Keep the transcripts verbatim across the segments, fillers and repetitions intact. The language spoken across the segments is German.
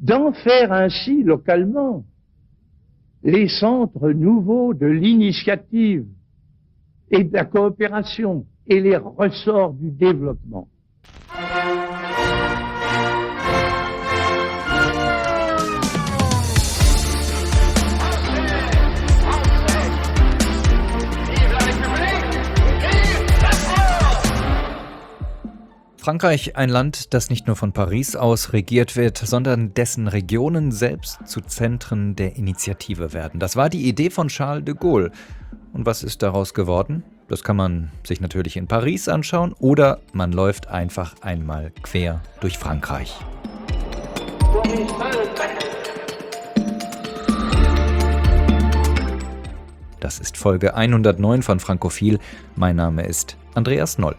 d'en faire ainsi localement les centres nouveaux de l'initiative et de la coopération et les ressorts du développement. Frankreich, ein Land, das nicht nur von Paris aus regiert wird, sondern dessen Regionen selbst zu Zentren der Initiative werden. Das war die Idee von Charles de Gaulle. Und was ist daraus geworden? Das kann man sich natürlich in Paris anschauen oder man läuft einfach einmal quer durch Frankreich. Das ist Folge hundertneun von Frankophil. Mein Name ist Andreas Noll.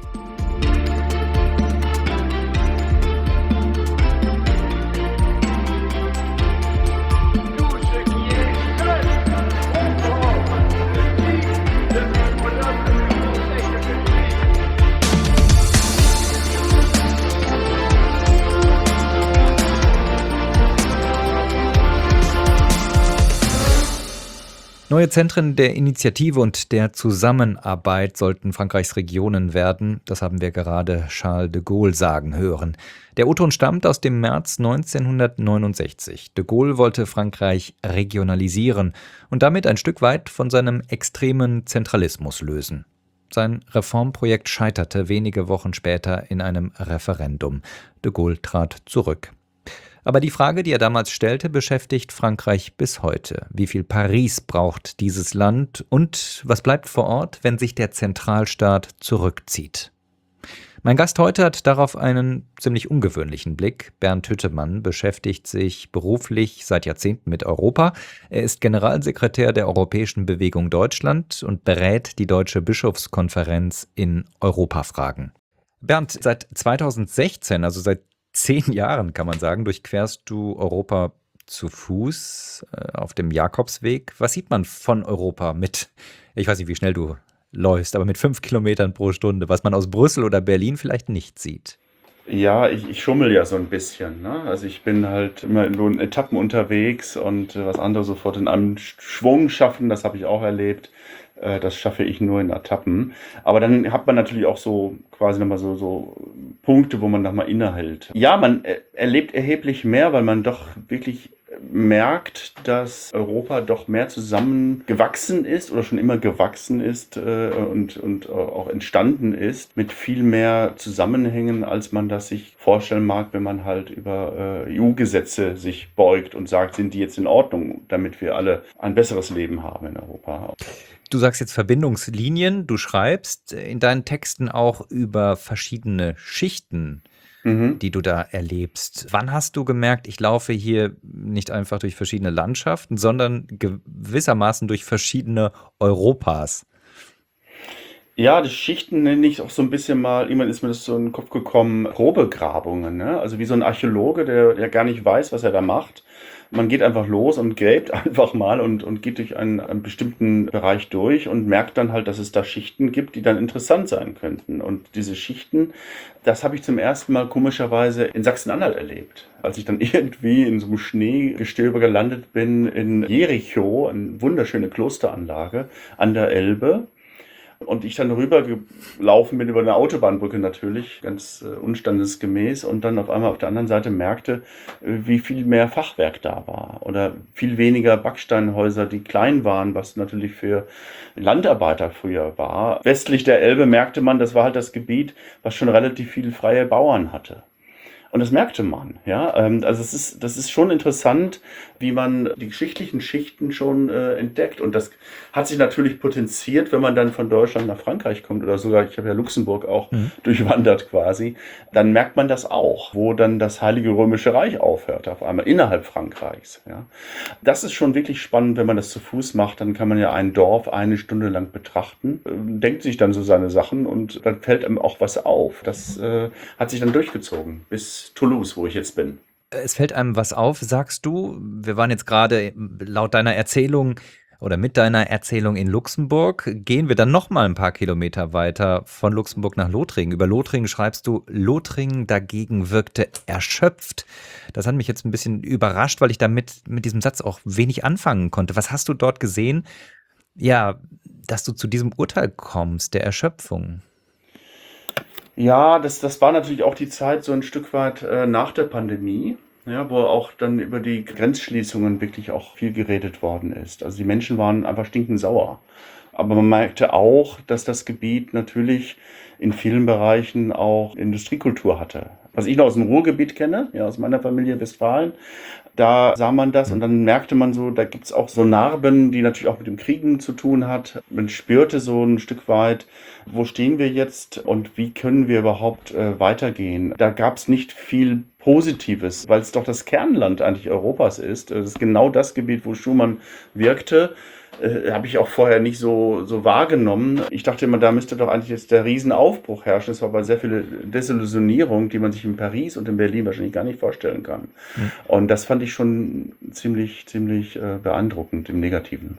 Neue Zentren der Initiative und der Zusammenarbeit sollten Frankreichs Regionen werden. Das haben wir gerade Charles de Gaulle sagen hören. Der O-Ton stammt aus dem März neunzehnhundertneunundsechzig. De Gaulle wollte Frankreich regionalisieren und damit ein Stück weit von seinem extremen Zentralismus lösen. Sein Reformprojekt scheiterte wenige Wochen später in einem Referendum. De Gaulle trat zurück. Aber die Frage, die er damals stellte, beschäftigt Frankreich bis heute. Wie viel Paris braucht dieses Land und was bleibt vor Ort, wenn sich der Zentralstaat zurückzieht? Mein Gast heute hat darauf einen ziemlich ungewöhnlichen Blick. Bernd Hüttemann beschäftigt sich beruflich seit Jahrzehnten mit Europa. Er ist Generalsekretär der Europäischen Bewegung Deutschland und berät die Deutsche Bischofskonferenz in Europafragen. Bernd, seit zweitausendsechzehn, also seit zehn Jahren, kann man sagen, durchquerst du Europa zu Fuß äh, auf dem Jakobsweg. Was sieht man von Europa mit, ich weiß nicht, wie schnell du läufst, aber mit fünf Kilometern pro Stunde, was man aus Brüssel oder Berlin vielleicht nicht sieht? Ja, ich, ich schummel ja so ein bisschen, ne? Also ich bin halt immer in so Etappen unterwegs und äh, was andere sofort in einem Schwung schaffen, das habe ich auch erlebt. Äh, das schaffe ich nur in Etappen. Aber dann hat man natürlich auch so quasi nochmal so, so Punkte, wo man nochmal innehält. Ja, man äh, erlebt erheblich mehr, weil man doch wirklich merkt, dass Europa doch mehr zusammengewachsen ist oder schon immer gewachsen ist äh, und, und auch entstanden ist mit viel mehr Zusammenhängen, als man das sich vorstellen mag, wenn man halt über äh, E U-Gesetze sich beugt und sagt, sind die jetzt in Ordnung, damit wir alle ein besseres Leben haben in Europa. Du sagst jetzt Verbindungslinien, du schreibst in deinen Texten auch über verschiedene Schichten, Mhm. die du da erlebst. Wann hast du gemerkt, ich laufe hier nicht einfach durch verschiedene Landschaften, sondern gewissermaßen durch verschiedene Europas? Ja, die Schichten nenne ich auch so ein bisschen mal, irgendwann ist mir das so in den Kopf gekommen, Probegrabungen, ne? Also wie so ein Archäologe, der, der gar nicht weiß, was er da macht. Man geht einfach los und gräbt einfach mal und, und geht durch einen, einen bestimmten Bereich durch und merkt dann halt, dass es da Schichten gibt, die dann interessant sein könnten. Und diese Schichten, das habe ich zum ersten Mal komischerweise in Sachsen-Anhalt erlebt. Als ich dann irgendwie in so einem Schneegestöber gelandet bin in Jericho, eine wunderschöne Klosteranlage an der Elbe. Und ich dann rübergelaufen bin über eine Autobahnbrücke natürlich, ganz äh, unstandesgemäß und dann auf einmal auf der anderen Seite merkte, äh, wie viel mehr Fachwerk da war oder viel weniger Backsteinhäuser, die klein waren, was natürlich für Landarbeiter früher war. Westlich der Elbe merkte man, das war halt das Gebiet, was schon relativ viele freie Bauern hatte. Und das merkte man, ja. Also es ist, das ist schon interessant, wie man die geschichtlichen Schichten schon äh, entdeckt. Und das hat sich natürlich potenziert, wenn man dann von Deutschland nach Frankreich kommt oder sogar, ich habe ja Luxemburg auch mhm. durchwandert quasi. Dann merkt man das auch, wo dann das Heilige Römische Reich aufhört, auf einmal innerhalb Frankreichs. Ja. Das ist schon wirklich spannend, wenn man das zu Fuß macht. Dann kann man ja ein Dorf eine Stunde lang betrachten, äh, denkt sich dann so seine Sachen und dann fällt einem auch was auf. Das äh, hat sich dann durchgezogen bis Toulouse, wo ich jetzt bin. Es fällt einem was auf, sagst du. Wir waren jetzt gerade laut deiner Erzählung oder mit deiner Erzählung in Luxemburg gehen wir dann noch mal ein paar Kilometer weiter von Luxemburg nach Lothringen. Über Lothringen schreibst du, Lothringen dagegen wirkte erschöpft. Das hat mich jetzt ein bisschen überrascht, weil ich damit mit diesem Satz auch wenig anfangen konnte. Was hast du dort gesehen? Ja, dass du zu diesem Urteil kommst, der Erschöpfung. Ja, das, das war natürlich auch die Zeit so ein Stück weit äh, nach der Pandemie. Ja, wo auch dann über die Grenzschließungen wirklich auch viel geredet worden ist. Also die Menschen waren einfach stinkend sauer. Aber man merkte auch, dass das Gebiet natürlich in vielen Bereichen auch Industriekultur hatte. Was ich noch aus dem Ruhrgebiet kenne, ja, aus meiner Familie Westfalen, da sah man das und dann merkte man so, da gibt's auch so Narben, die natürlich auch mit dem Kriegen zu tun hat. Man spürte so ein Stück weit, wo stehen wir jetzt und wie können wir überhaupt äh, weitergehen. Da gab's nicht viel Positives, weil es doch das Kernland eigentlich Europas ist. Das ist genau das Gebiet, wo Schumann wirkte. Äh, habe ich auch vorher nicht so, so wahrgenommen. Ich dachte immer, da müsste doch eigentlich jetzt der Riesenaufbruch herrschen. Es war aber sehr viele Desillusionierung, die man sich in Paris und in Berlin wahrscheinlich gar nicht vorstellen kann. Mhm. Und das fand ich schon ziemlich, ziemlich äh, beeindruckend im Negativen.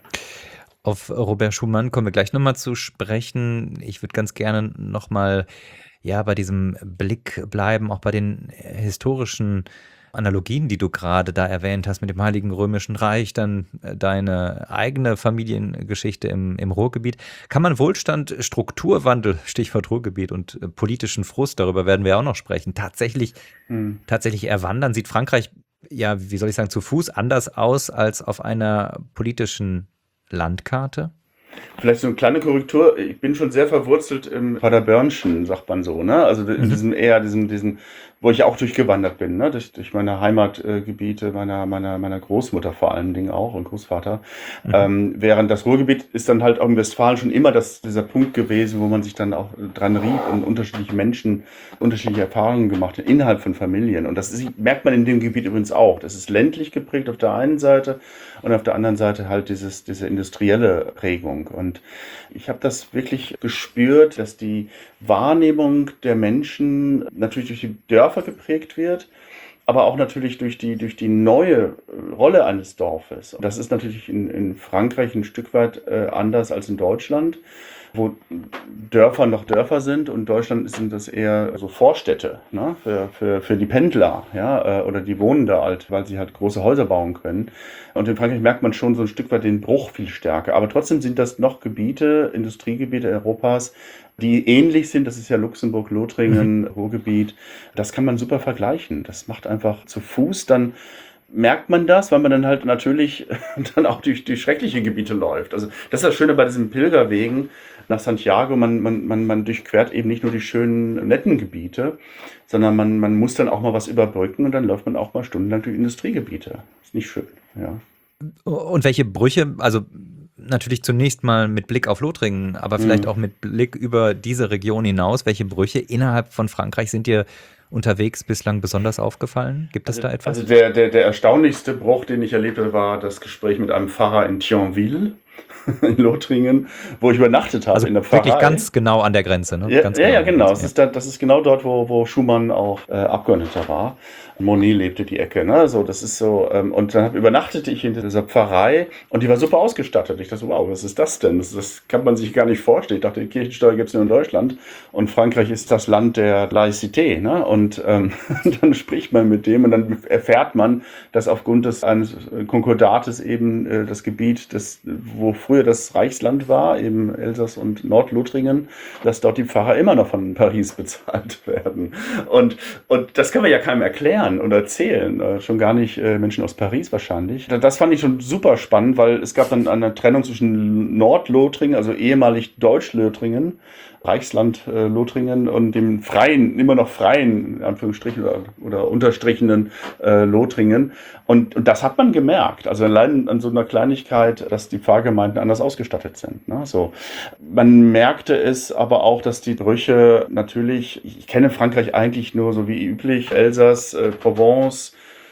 Auf Robert Schumann kommen wir gleich nochmal zu sprechen. Ich würde ganz gerne nochmal ja, bei diesem Blick bleiben, auch bei den historischen Analogien, die du gerade da erwähnt hast mit dem Heiligen Römischen Reich, dann deine eigene Familiengeschichte im, im Ruhrgebiet. Kann man Wohlstand, Strukturwandel, Stichwort Ruhrgebiet und äh, politischen Frust, darüber werden wir auch noch sprechen, tatsächlich, hm. tatsächlich erwandern? Sieht Frankreich, ja, wie soll ich sagen, zu Fuß anders aus als auf einer politischen Landkarte? Vielleicht so eine kleine Korrektur. Ich bin schon sehr verwurzelt im Paderbörnschen, sagt man so, ne? Also in diesem eher, diesem, diesen, wo ich auch durchgewandert bin, ne? Durch, durch meine Heimatgebiete, meiner, meiner, meiner Großmutter vor allen Dingen auch und Großvater. Mhm. Ähm, während das Ruhrgebiet ist dann halt auch in Westfalen schon immer das, dieser Punkt gewesen, wo man sich dann auch dran rieb und unterschiedliche Menschen unterschiedliche Erfahrungen gemacht hat, innerhalb von Familien. Und das ist, merkt man in dem Gebiet übrigens auch. Das ist ländlich geprägt auf der einen Seite und auf der anderen Seite halt dieses, diese industrielle Prägung. Und ich habe das wirklich gespürt, dass die Wahrnehmung der Menschen natürlich durch die Dörfer geprägt wird, aber auch natürlich durch die, durch die neue Rolle eines Dorfes. Und das ist natürlich in, in Frankreich ein Stück weit äh, anders als in Deutschland, wo Dörfer noch Dörfer sind und in Deutschland sind das eher so Vorstädte, ne, für, für, für die Pendler, ja, oder die wohnen da halt, weil sie halt große Häuser bauen können. Und in Frankreich merkt man schon so ein Stück weit den Bruch viel stärker. Aber trotzdem sind das noch Gebiete, Industriegebiete Europas, die ähnlich sind. Das ist ja Luxemburg, Lothringen, mhm. Ruhrgebiet. Das kann man super vergleichen. Das macht einfach zu Fuß dann merkt man das, weil man dann halt natürlich dann auch durch die schreckliche Gebiete läuft. Also das ist das Schöne bei diesen Pilgerwegen nach Santiago, man, man, man, man durchquert eben nicht nur die schönen, netten Gebiete, sondern man, man muss dann auch mal was überbrücken und dann läuft man auch mal stundenlang durch Industriegebiete. Ist nicht schön, ja. Und welche Brüche, also natürlich zunächst mal mit Blick auf Lothringen, aber vielleicht mhm. auch mit Blick über diese Region hinaus, welche Brüche innerhalb von Frankreich sind dir unterwegs bislang besonders aufgefallen? Gibt es also, da etwas? Also der, der, der erstaunlichste Bruch, den ich erlebt habe, war das Gespräch mit einem Pfarrer in Thionville in Lothringen, wo ich übernachtet habe, also in der Pfarrei. Wirklich ganz genau an der Grenze, ne? Ja, ganz ja, genau ja, genau. Das ist, da, das ist genau dort, wo, wo Schumann auch äh, Abgeordneter war. Monet lebte die Ecke, ne? So, das ist so, ähm, und dann übernachtete ich in dieser Pfarrei und die war super ausgestattet. Ich dachte, wow, was ist das denn? Das, das kann man sich gar nicht vorstellen. Ich dachte, die Kirchensteuer gibt es nur in Deutschland und Frankreich ist das Land der Laïcité, ne? Und ähm, dann spricht man mit dem und dann erfährt man, dass aufgrund des eines Konkordates eben äh, das Gebiet, das, wo früher das Reichsland war, eben Elsass und Nordlothringen, dass dort die Pfarrer immer noch von Paris bezahlt werden. Und, und das kann man ja keinem erklären oder erzählen, schon gar nicht äh, Menschen aus Paris wahrscheinlich. Das fand ich schon super spannend, weil es gab dann eine Trennung zwischen Nordlothringen, also ehemalig Deutsch-Lothringen, Reichsland äh, Lothringen und dem freien, immer noch freien, in Anführungsstrichen oder, oder unterstrichenen äh, Lothringen. Und, und das hat man gemerkt. Also allein an so einer Kleinigkeit, dass die Pfarrgemeinden anders ausgestattet sind. Ne? So. Man merkte es aber auch, dass die Brüche natürlich, ich kenne Frankreich eigentlich nur so wie üblich, Elsass, äh, Provence,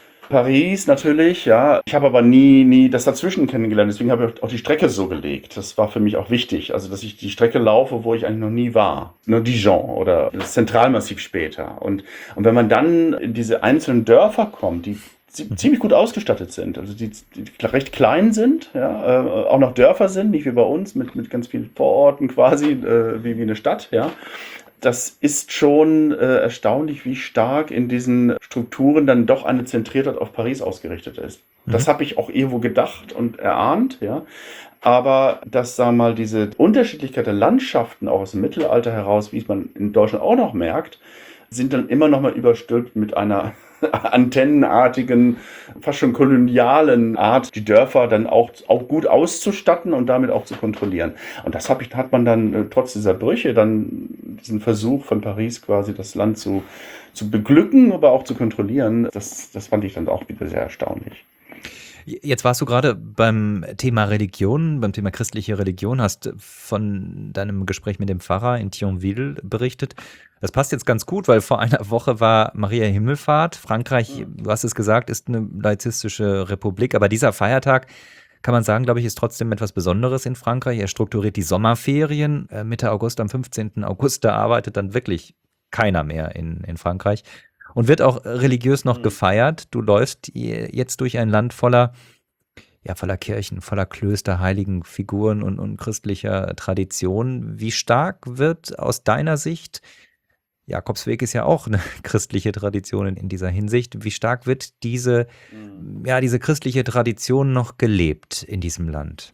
Paris natürlich, ja. Ich habe aber nie, nie das dazwischen kennengelernt. Deswegen habe ich auch die Strecke so gelegt. Das war für mich auch wichtig. Also, dass ich die Strecke laufe, wo ich eigentlich noch nie war. Nur Dijon oder das Zentralmassiv später. Und, und wenn man dann in diese einzelnen Dörfer kommt, die ziemlich gut ausgestattet sind, also die, die recht klein sind, ja, äh, auch noch Dörfer sind, nicht wie bei uns mit, mit ganz vielen Vororten quasi, äh, wie, wie eine Stadt, ja. Das ist schon äh, erstaunlich, wie stark in diesen Strukturen dann doch eine Zentriertheit auf Paris ausgerichtet ist. Mhm. Das habe ich auch irgendwo gedacht und erahnt, ja. Aber dass, sagen wir mal, diese Unterschiedlichkeit der Landschaften auch aus dem Mittelalter heraus, wie es man in Deutschland auch noch merkt, sind dann immer noch mal überstülpt mit einer antennenartigen, fast schon kolonialen Art, die Dörfer dann auch, auch gut auszustatten und damit auch zu kontrollieren. Und das hab ich, hat man dann äh, trotz dieser Brüche dann diesen Versuch von Paris quasi das Land zu, zu beglücken, aber auch zu kontrollieren. Das, das fand ich dann auch wieder sehr erstaunlich. Jetzt warst du gerade beim Thema Religion, beim Thema christliche Religion, hast von deinem Gespräch mit dem Pfarrer in Thionville berichtet. Das passt jetzt ganz gut, weil vor einer Woche war Maria Himmelfahrt. Frankreich, du hast es gesagt, ist eine laizistische Republik, aber dieser Feiertag, kann man sagen, glaube ich, ist trotzdem etwas Besonderes in Frankreich. Er strukturiert die Sommerferien Mitte August, am fünfzehnten August, da arbeitet dann wirklich keiner mehr in, in Frankreich. Und wird auch religiös noch mhm. gefeiert. Du läufst jetzt durch ein Land voller, ja, voller Kirchen, voller Klöster, heiligen Figuren und, und christlicher Tradition. Wie stark wird aus deiner Sicht, Jakobsweg ist ja auch eine christliche Tradition in, in dieser Hinsicht, wie stark wird diese, mhm. ja, diese christliche Tradition noch gelebt in diesem Land?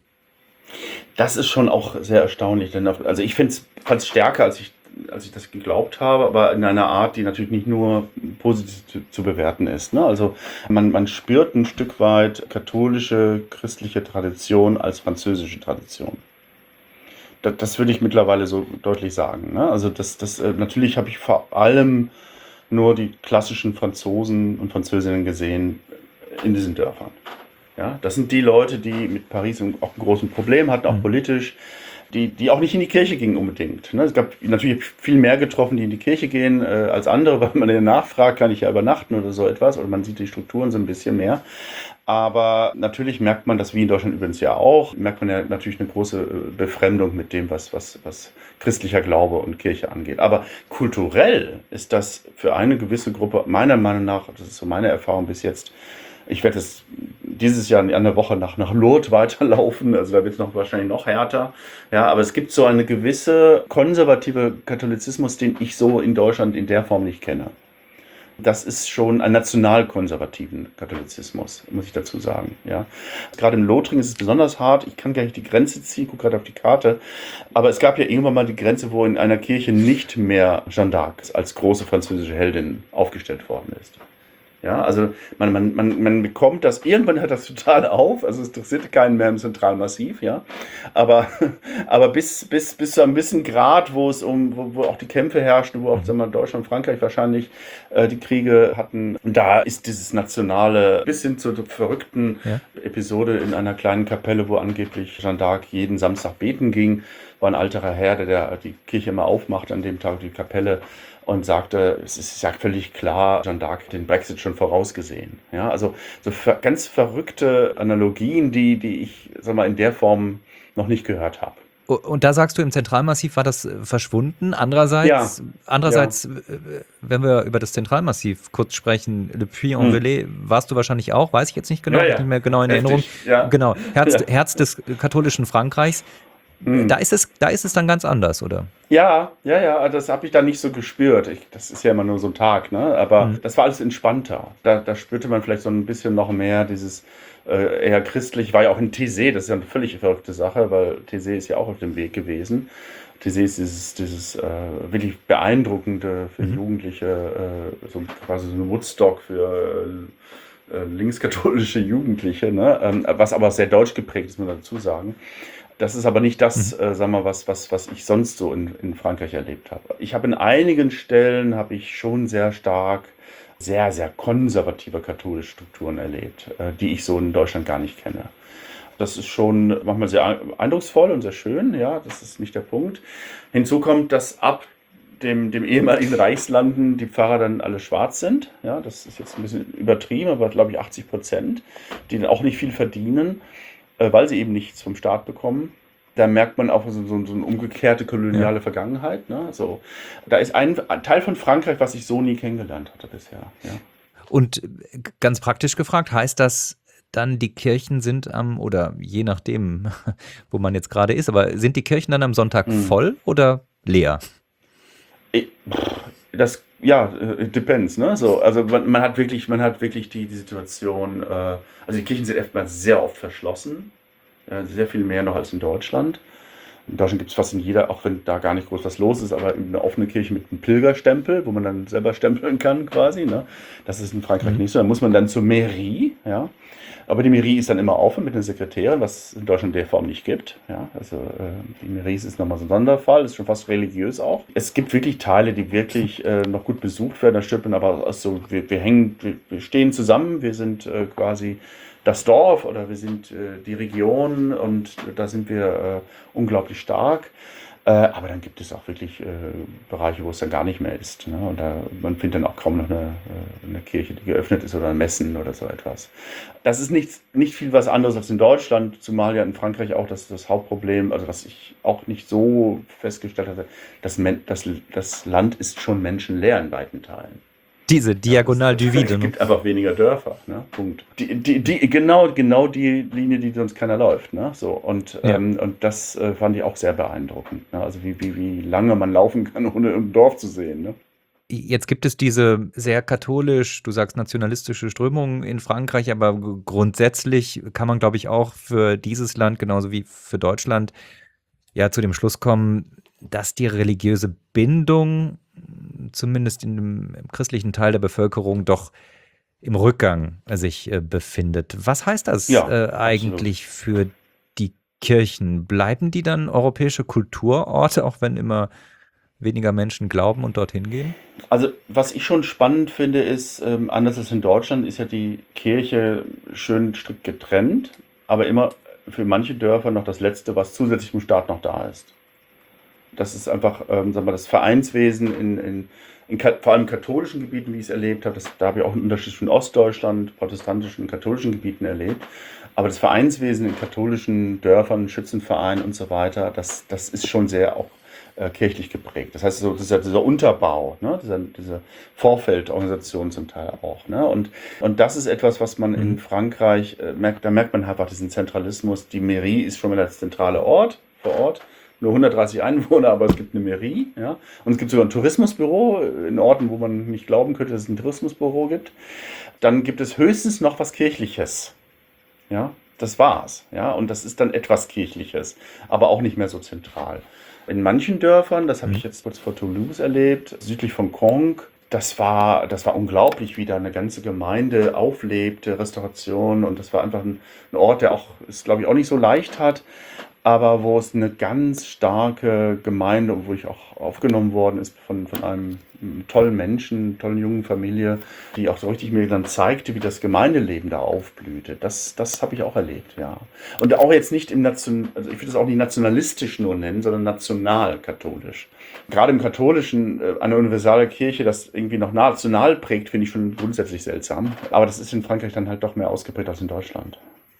Das ist schon auch sehr erstaunlich. Denn auf, also ich finde es stärker, als ich als ich das geglaubt habe, aber in einer Art, die natürlich nicht nur positiv zu, zu bewerten ist. Ne? Also man, man spürt ein Stück weit katholische, christliche Tradition als französische Tradition. Das, das würde ich mittlerweile so deutlich sagen. Ne? Also das, das, äh, natürlich habe ich vor allem nur die klassischen Franzosen und Französinnen gesehen in diesen Dörfern. Ja? Das sind die Leute, die mit Paris auch ein großes Problem hatten, auch politisch. Die, die auch nicht in die Kirche gingen unbedingt. Ne? Es gab natürlich viel mehr getroffen, die in die Kirche gehen äh, als andere, weil man ja nachfragt, kann ich ja übernachten oder so etwas, oder man sieht die Strukturen so ein bisschen mehr. Aber natürlich merkt man das, wie in Deutschland übrigens ja auch, merkt man ja natürlich eine große Befremdung mit dem, was, was, was christlicher Glaube und Kirche angeht. Aber kulturell ist das für eine gewisse Gruppe, meiner Meinung nach, das ist so meine Erfahrung bis jetzt, ich werde es dieses Jahr in einer Woche nach, nach Lourdes weiterlaufen, also da wird es noch wahrscheinlich noch härter. Ja, aber es gibt so eine gewisse konservative Katholizismus, den ich so in Deutschland in der Form nicht kenne. Das ist schon ein nationalkonservativen Katholizismus, muss ich dazu sagen. Ja. Gerade im Lothringen ist es besonders hart. Ich kann gar nicht die Grenze ziehen, gucke gerade auf die Karte. Aber es gab ja irgendwann mal die Grenze, wo in einer Kirche nicht mehr Jeanne d'Arc als große französische Heldin aufgestellt worden ist. Ja, also man, man, man, man bekommt das, irgendwann hört das total auf, also es interessiert keinen mehr im Zentralmassiv, ja, aber, aber bis, bis, bis zu einem gewissen Grad, wo es um, wo, wo auch die Kämpfe herrschten, wo auch, sagen wir mal, Deutschland und Frankreich wahrscheinlich äh, die Kriege hatten, da ist dieses nationale, bis hin zur verrückten ja. Episode in einer kleinen Kapelle, wo angeblich Jeanne d'Arc jeden Samstag beten ging, war ein alterer Herr, der, der die Kirche immer aufmacht an dem Tag, die Kapelle, und sagte, es ist ja völlig klar, Jeanne d'Arc den Brexit schon vorausgesehen. Ja, also so ver- ganz verrückte Analogien, die, die ich, sag mal, in der Form noch nicht gehört habe. Und da sagst du, im Zentralmassiv war das verschwunden. Andererseits, ja. andererseits ja. wenn wir über das Zentralmassiv kurz sprechen, Le Puy-en-Velay, hm. warst du wahrscheinlich auch, weiß ich jetzt nicht genau, ja, ja. nicht mehr genau in Heftig, Erinnerung. Ja. Genau, Herz, ja. Herz des katholischen Frankreichs. Hm. Da ist es, da ist es dann ganz anders, oder? Ja, ja, ja, das habe ich da nicht so gespürt. Ich, das ist ja immer nur so ein Tag, ne? Aber hm. das war alles entspannter. Da, da spürte man vielleicht so ein bisschen noch mehr dieses äh, eher christlich, war ja auch in Thésée, das ist ja eine völlig verrückte Sache, weil Thésée ist ja auch auf dem Weg gewesen. Thésée ist dieses, dieses äh, wirklich beeindruckende für mhm. Jugendliche, äh, so quasi so ein Woodstock für äh, linkskatholische Jugendliche, ne? Ähm, was aber sehr deutsch geprägt ist, muss man dazu sagen. Das ist aber nicht das, mhm. äh, sagen wir, was, was, was ich sonst so in, in Frankreich erlebt habe. Ich habe in einigen Stellen, habe ich schon sehr stark, sehr, sehr konservative katholische Strukturen erlebt, äh, die ich so in Deutschland gar nicht kenne. Das ist schon manchmal sehr eindrucksvoll und sehr schön, ja, das ist nicht der Punkt. Hinzu kommt, dass ab dem, dem ehemaligen Reichslanden die Pfarrer dann alle schwarz sind. Ja, das ist jetzt ein bisschen übertrieben, aber glaube ich achtzig Prozent, die dann auch nicht viel verdienen, weil sie eben nichts vom Staat bekommen. Da merkt man auch so, so, so eine umgekehrte koloniale ja. Vergangenheit. Ne? So, da ist ein, ein Teil von Frankreich, was ich so nie kennengelernt hatte bisher. Ja. Und ganz praktisch gefragt, heißt das dann, die Kirchen sind am, oder je nachdem, wo man jetzt gerade ist, aber sind die Kirchen dann am Sonntag Hm. voll oder leer? Ich- Das, ja, äh, it depends, ne? So, also man, man hat wirklich, man hat wirklich die, die Situation, äh, also die Kirchen sind erstmal sehr oft verschlossen, äh, sehr viel mehr noch als in Deutschland. In Deutschland gibt es fast in jeder, auch wenn da gar nicht groß was los ist, aber eine offene Kirche mit einem Pilgerstempel, wo man dann selber stempeln kann quasi, ne? Das ist in Frankreich Mhm. nicht so. Da muss man dann zur Mairie, ja. Aber die Mairie ist dann immer offen mit den Sekretären, was es in Deutschland in der Form nicht gibt. Ja, also äh, die Mairie ist nochmal so ein Sonderfall, ist schon fast religiös auch. Es gibt wirklich Teile, die wirklich äh, noch gut besucht werden, da stimmt man aber also, wir, wir hängen, wir, wir stehen zusammen, wir sind äh, quasi das Dorf oder wir sind äh, die Region und da sind wir äh, unglaublich stark. Äh, aber dann gibt es auch wirklich äh, Bereiche, wo es dann gar nicht mehr ist. Ne? Und da, man findet dann auch kaum noch eine, äh, eine Kirche, die geöffnet ist oder ein Messen oder so etwas. Das ist nicht, nicht viel was anderes als in Deutschland, zumal ja in Frankreich auch das, das Hauptproblem, also was ich auch nicht so festgestellt hatte, das, Men- das, das Land ist schon menschenleer in weiten Teilen. Diese Diagonal du Vide. Es Ne? gibt einfach weniger Dörfer, ne? Punkt. Die, die, die, genau, genau die Linie, die sonst keiner läuft, ne? So, und, Ja. ähm, und das äh, fand ich auch sehr beeindruckend, ne? Also wie, wie, wie lange man laufen kann, ohne ein Dorf zu sehen, ne? Jetzt gibt es diese sehr katholisch, du sagst nationalistische Strömung in Frankreich, aber g- grundsätzlich kann man, glaube ich, auch für dieses Land genauso wie für Deutschland ja zu dem Schluss kommen, dass die religiöse Bindung, zumindest in dem, im christlichen Teil der Bevölkerung, doch im Rückgang sich äh, befindet. Was heißt das Ja, äh, absolut. eigentlich für die Kirchen? Bleiben die dann europäische Kulturorte, auch wenn immer weniger Menschen glauben und dorthin gehen? Also, was ich schon spannend finde, ist, ähm, anders als in Deutschland, ist ja die Kirche schön strikt getrennt, aber immer für manche Dörfer noch das Letzte, was zusätzlich zum Staat noch da ist. Das ist einfach, ähm, sagen wir, das Vereinswesen in, in, in ka- vor allem katholischen Gebieten, wie ich es erlebt habe. Das, da habe ich auch einen Unterschied zwischen Ostdeutschland, protestantischen und katholischen Gebieten erlebt. Aber das Vereinswesen in katholischen Dörfern, Schützenvereinen und so weiter, das, das ist schon sehr auch äh, kirchlich geprägt. Das heißt, so, dieser, dieser Unterbau, ne? dieser, diese Vorfeldorganisation zum Teil auch. Ne? Und, und das ist etwas, was man in Mhm. Frankreich äh, merkt, da merkt man einfach diesen Zentralismus. Die Mairie ist schon mal der zentrale Ort vor Ort. Nur hundertdreißig Einwohner, aber es gibt eine Mairie. Ja? Und es gibt sogar ein Tourismusbüro in Orten, wo man nicht glauben könnte, dass es ein Tourismusbüro gibt. Dann gibt es höchstens noch was Kirchliches. Ja, das war's. Ja, und das ist dann etwas Kirchliches, aber auch nicht mehr so zentral. In manchen Dörfern, das habe Mhm. ich jetzt kurz vor Toulouse erlebt, südlich von Caen, das war, das war unglaublich, wie da eine ganze Gemeinde auflebte, Restauration, und das war einfach ein, ein Ort, der auch, es glaube ich, auch nicht so leicht hat, aber wo es eine ganz starke Gemeinde, wo ich auch aufgenommen worden ist von, von einem mm, tollen Menschen, tollen jungen Familie, die auch so richtig mir dann zeigte, wie das Gemeindeleben da aufblühte. Das, das habe ich auch erlebt, ja. Und auch jetzt nicht im Nation, also ich würde das auch nicht nationalistisch nur nennen, sondern national-katholisch. Gerade im Katholischen, äh, eine universale Kirche, das irgendwie noch national prägt, finde ich schon grundsätzlich seltsam. Aber das ist in Frankreich dann halt doch mehr ausgeprägt als in Deutschland.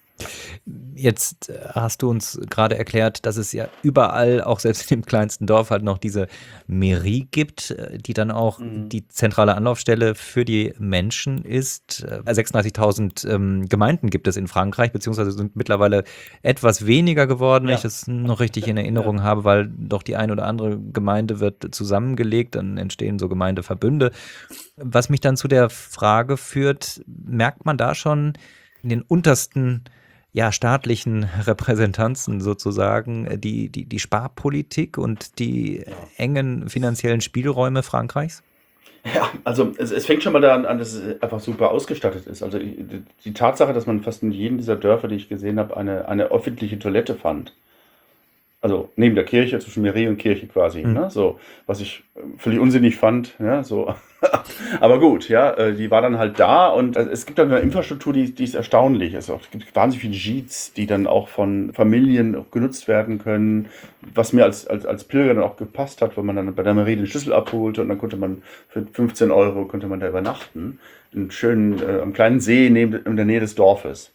Jetzt äh, hast du uns gerade erklärt, dass es ja überall, auch selbst im kleinsten Dorf, halt noch diese Mairie gibt, äh, die dann auch Mhm. die zentrale Anlaufstelle für die Menschen ist. Äh, sechsunddreißigtausend ähm, Gemeinden gibt es in Frankreich, beziehungsweise sind mittlerweile etwas weniger geworden, wenn Ja. ich das noch richtig in Erinnerung habe, weil doch die ein oder andere Gemeinde wird zusammengelegt, dann entstehen so Gemeindeverbünde. Was mich dann zu der Frage führt, merkt man da schon in den untersten ja, staatlichen Repräsentanzen sozusagen äh, die, die, die Sparpolitik und die engen finanziellen Spielräume Frankreichs? Ja, also es, es fängt schon mal daran an, dass es einfach super ausgestattet ist. Also die, die Tatsache, dass man fast in jedem dieser Dörfer, die ich gesehen habe, eine, eine öffentliche Toilette fand. Also neben der Kirche, zwischen Mairie und Kirche quasi, Mhm. ne? So, was ich äh, völlig unsinnig fand, ja, so. Aber gut, ja, äh, die war dann halt da, und äh, es gibt dann eine Infrastruktur, die, die ist erstaunlich. Es auch- es gibt wahnsinnig viele Jeets, die dann auch von Familien auch genutzt werden können, was mir als, als, als Pilger dann auch gepasst hat, weil man dann bei der Mairie den Schlüssel abholte, und dann konnte man für fünfzehn Euro konnte man da übernachten, in schönen, äh, am kleinen See neben, in der Nähe des Dorfes.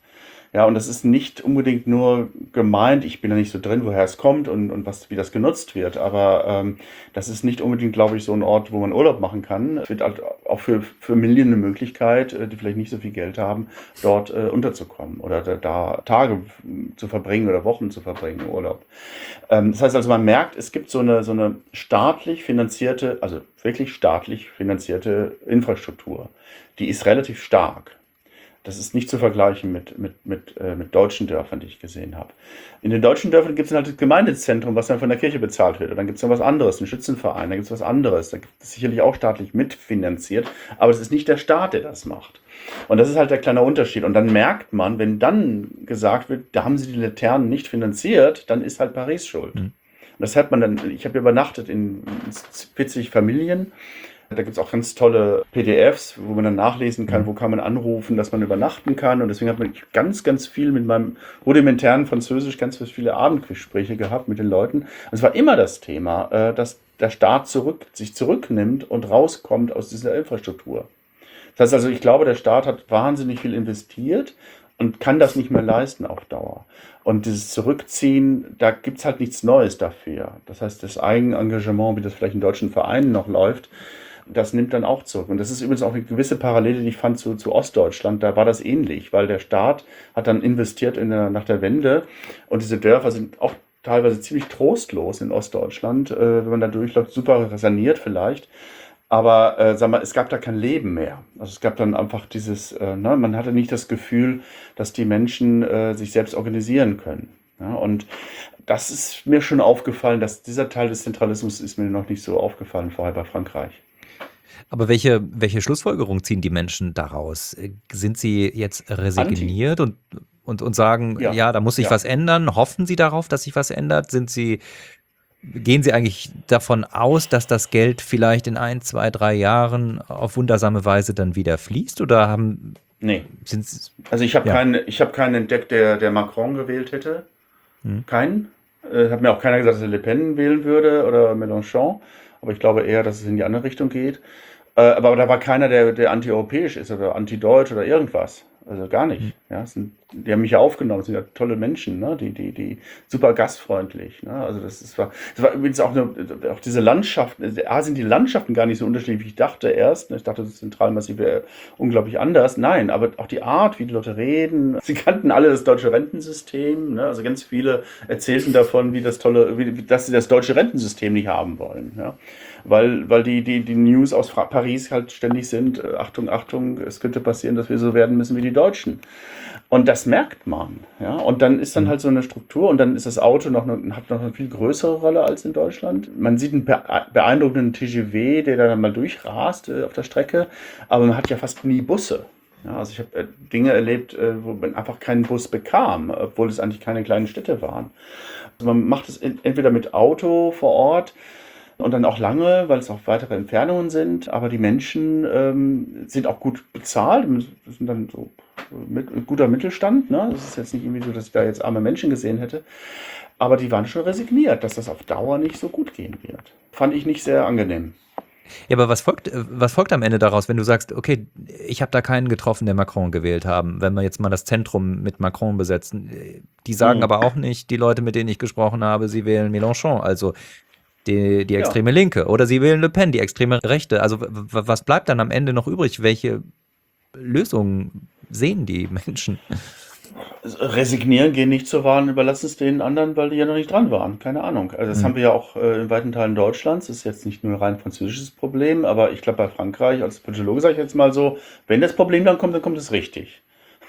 Ja, und das ist nicht unbedingt nur gemeint, ich bin da nicht so drin, woher es kommt und, und was, wie das genutzt wird, aber ähm, das ist nicht unbedingt, glaube ich, so ein Ort, wo man Urlaub machen kann. Es wird halt auch für Familien eine Möglichkeit, äh, die vielleicht nicht so viel Geld haben, dort äh, unterzukommen oder da, da Tage zu verbringen oder Wochen zu verbringen im Urlaub. Ähm, das heißt also, man merkt, es gibt so eine, so eine staatlich finanzierte, also wirklich staatlich finanzierte Infrastruktur. Die ist relativ stark. Das ist nicht zu vergleichen mit, mit, mit, äh, mit deutschen Dörfern, die ich gesehen habe. In den deutschen Dörfern gibt es halt das Gemeindezentrum, was dann von der Kirche bezahlt wird. Und dann gibt es noch was anderes, einen Schützenverein, da gibt es was anderes. Da gibt es sicherlich auch staatlich mitfinanziert, aber es ist nicht der Staat, der das macht. Und das ist halt der kleine Unterschied. Und dann merkt man, wenn dann gesagt wird, da haben sie die Laternen nicht finanziert, dann ist halt Paris schuld. Mhm. Und das hat man dann, ich habe übernachtet in vierzig Familien. Da gibt es auch ganz tolle P D Fs, wo man dann nachlesen kann, wo kann man anrufen, dass man übernachten kann. Und deswegen hat man ganz, ganz viel mit meinem rudimentären Französisch, ganz viele Abendgespräche gehabt mit den Leuten. Und es war immer das Thema, dass der Staat zurück, sich zurücknimmt und rauskommt aus dieser Infrastruktur. Das heißt also, ich glaube, der Staat hat wahnsinnig viel investiert und kann das nicht mehr leisten auf Dauer. Und dieses Zurückziehen, da gibt es halt nichts Neues dafür. Das heißt, das Eigenengagement, wie das vielleicht in deutschen Vereinen noch läuft, das nimmt dann auch zurück. Und das ist übrigens auch eine gewisse Parallele, die ich fand zu, zu Ostdeutschland. Da war das ähnlich, weil der Staat hat dann investiert in der, nach der Wende. Und diese Dörfer sind auch teilweise ziemlich trostlos in Ostdeutschland. Äh, wenn man da durchläuft, super saniert vielleicht. Aber äh, sag mal, es gab da kein Leben mehr. Also es gab dann einfach dieses, äh, ne, man hatte nicht das Gefühl, dass die Menschen äh, sich selbst organisieren können. Ja, und das ist mir schon aufgefallen, dass dieser Teil des Zentralismus ist mir noch nicht so aufgefallen vorher bei Frankreich. Aber welche, welche Schlussfolgerung ziehen die Menschen daraus? Sind sie jetzt resigniert und, und, und sagen, ja, ja, da muss sich ja. was ändern? Hoffen sie darauf, dass sich was ändert? Sind sie, gehen sie eigentlich davon aus, dass das Geld vielleicht in ein, zwei, drei Jahren auf wundersame Weise dann wieder fließt? Oder haben... Nee. Sind sie, also ich habe ja. keinen, ich habe keinen entdeckt, der, der Macron gewählt hätte. Hm. Keinen. Äh, hat mir auch keiner gesagt, dass er Le Pen wählen würde oder Mélenchon. Aber ich glaube eher, dass es in die andere Richtung geht. Aber da war keiner, der, der anti-europäisch ist oder anti-deutsch oder irgendwas. Also gar nicht. Ja, sind, die haben mich ja aufgenommen, das sind ja tolle Menschen, ne? die, die, die super gastfreundlich. Ne? Also das, ist, war, das war übrigens auch, eine, auch diese Landschaften, A sind die Landschaften gar nicht so unterschiedlich, wie ich dachte erst. Ich dachte, das Zentralmassiv wäre unglaublich anders. Nein, aber auch die Art, wie die Leute reden. Sie kannten alle das deutsche Rentensystem. Ne? Also ganz viele erzählten davon, wie das tolle, wie, dass sie das deutsche Rentensystem nicht haben wollen. Ja? Weil, weil die, die, die News aus Paris halt ständig sind, äh, Achtung, Achtung, es könnte passieren, dass wir so werden müssen wie die Deutschen. Und das merkt man. Ja? Und dann ist dann halt so eine Struktur und dann ist das Auto noch eine, hat noch eine viel größere Rolle als in Deutschland. Man sieht einen beeindruckenden T G V, der dann mal durchrast äh, auf der Strecke, aber man hat ja fast nie Busse. Ja, also ich habe äh, Dinge erlebt, äh, wo man einfach keinen Bus bekam, obwohl es eigentlich keine kleinen Städte waren. Also man macht es in, entweder mit Auto vor Ort, und dann auch lange, weil es auch weitere Entfernungen sind. Aber die Menschen ähm, sind auch gut bezahlt. Das sind dann so mit, guter Mittelstand. Ne? Das ist jetzt nicht irgendwie so, dass ich da jetzt arme Menschen gesehen hätte. Aber die waren schon resigniert, dass das auf Dauer nicht so gut gehen wird. Fand ich nicht sehr angenehm. Ja, aber was folgt, was folgt am Ende daraus, wenn du sagst, okay, ich habe da keinen getroffen, der Macron gewählt haben, wenn wir jetzt mal das Zentrum mit Macron besetzen. Die sagen mhm. aber auch nicht, die Leute, mit denen ich gesprochen habe, sie wählen Mélenchon. Also Die, die extreme ja. Linke. Oder sie wählen Le Pen, die extreme Rechte. Also w- was bleibt dann am Ende noch übrig? Welche Lösungen sehen die Menschen? Resignieren, gehen nicht zur Wahl und überlassen es den anderen, weil die ja noch nicht dran waren. Keine Ahnung. Also das mhm. haben wir ja auch äh, in weiten Teilen Deutschlands. Das ist jetzt nicht nur ein rein französisches Problem, aber ich glaube bei Frankreich, als Politologe sage ich jetzt mal so, wenn das Problem dann kommt, dann kommt es richtig.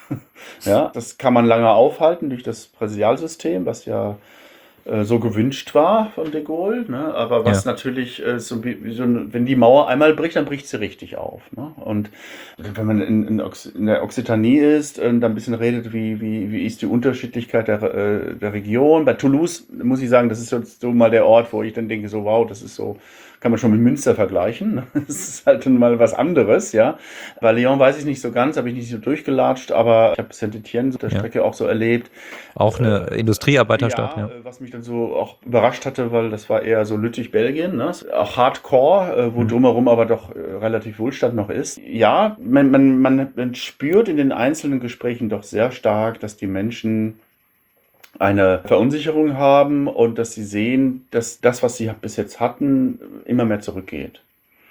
Ja, das kann man lange aufhalten durch das Präsidialsystem, was ja so gewünscht war von de Gaulle, ne? Aber was ja. natürlich, äh, so wie, wie so ein, wenn die Mauer einmal bricht, dann bricht sie richtig auf. Ne? Und wenn man in, in, Ox- in der Occitanie ist und dann ein bisschen redet, wie, wie, wie ist die Unterschiedlichkeit der, äh, der Region. Bei Toulouse muss ich sagen, das ist so, so mal der Ort, wo ich dann denke, so wow, das ist so kann man schon mit Münster vergleichen. Das ist halt schon mal was anderes, ja. Bei Lyon weiß ich nicht so ganz, habe ich nicht so durchgelatscht, aber ich habe Saint-Étienne auf der Ja. Strecke auch so erlebt. Auch eine Äh, Industriearbeiterstadt, ja, ja. äh, was mich dann so auch überrascht hatte, weil das war eher so Lüttich, Belgien, ne? Auch Hardcore, äh, wo Mhm. drumherum aber doch äh, relativ Wohlstand noch ist. Ja, man, man, man, man spürt in den einzelnen Gesprächen doch sehr stark, dass die Menschen eine Verunsicherung haben und dass sie sehen, dass das, was sie bis jetzt hatten, immer mehr zurückgeht.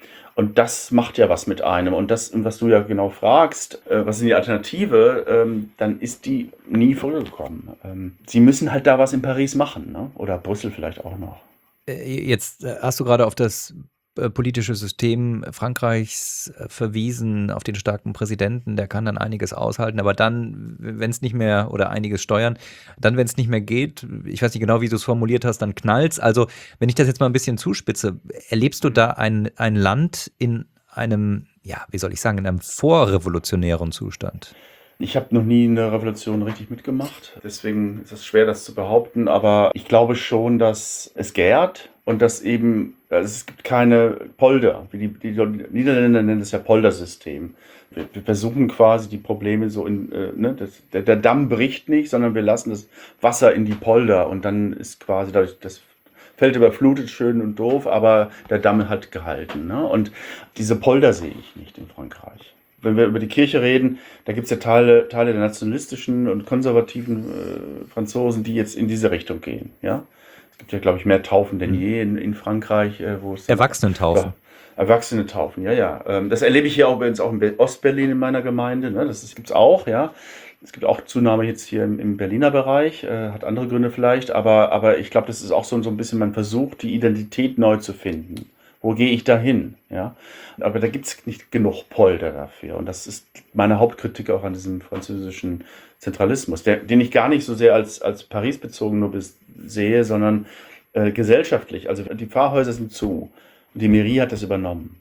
Und das macht ja was mit einem. Und das, was du ja genau fragst, äh, was ist die Alternative, ähm, dann ist die nie vorgekommen. Ähm, sie müssen halt da was in Paris machen, ne? Oder Brüssel vielleicht auch noch. Äh, Jetzt äh, hast du gerade auf das äh, politische System Frankreichs äh, verwiesen, auf den starken Präsidenten, der kann dann einiges aushalten, aber dann, wenn es nicht mehr, oder einiges steuern, dann, wenn es nicht mehr geht, ich weiß nicht genau, wie du es formuliert hast, dann knallt's. Also, wenn ich das jetzt mal ein bisschen zuspitze, erlebst du da ein, ein Land in einem, ja, wie soll ich sagen, in einem vorrevolutionären Zustand? Ich habe noch nie eine Revolution richtig mitgemacht, deswegen ist es schwer, das zu behaupten, aber ich glaube schon, dass es gärt und dass eben, also es gibt keine Polder, wie die, die Niederländer nennen es ja Poldersystem. Wir, wir versuchen quasi die Probleme so in, äh, ne, das, der, der Damm bricht nicht, sondern wir lassen das Wasser in die Polder und dann ist quasi dadurch das Feld überflutet, schön und doof, aber der Damm hat gehalten. Ne? Und diese Polder sehe ich nicht in Frankreich. Wenn wir über die Kirche reden, da gibt es ja Teile, Teile der nationalistischen und konservativen äh, Franzosen, die jetzt in diese Richtung gehen. Ja? Es gibt ja, glaube ich, mehr Taufen denn je in, in Frankreich. Äh, wo es Erwachsenentaufen. Ja, Erwachsene taufen, ja, ja. Ähm, das erlebe ich hier auch, auch in Ostberlin in meiner Gemeinde. Ne? Das gibt es auch, ja. Es gibt auch Zunahme jetzt hier im, im Berliner Bereich, äh, hat andere Gründe vielleicht, aber, aber ich glaube, das ist auch so, so ein bisschen, man versucht, die Identität neu zu finden. Wo gehe ich da hin? Ja? Aber da gibt es nicht genug Polder dafür. Und das ist meine Hauptkritik auch an diesem französischen Zentralismus, der, den ich gar nicht so sehr als, als Paris bezogen nur bis, sehe, sondern äh, gesellschaftlich. Also die Pfarrhäuser sind zu und die Mairie hat das übernommen.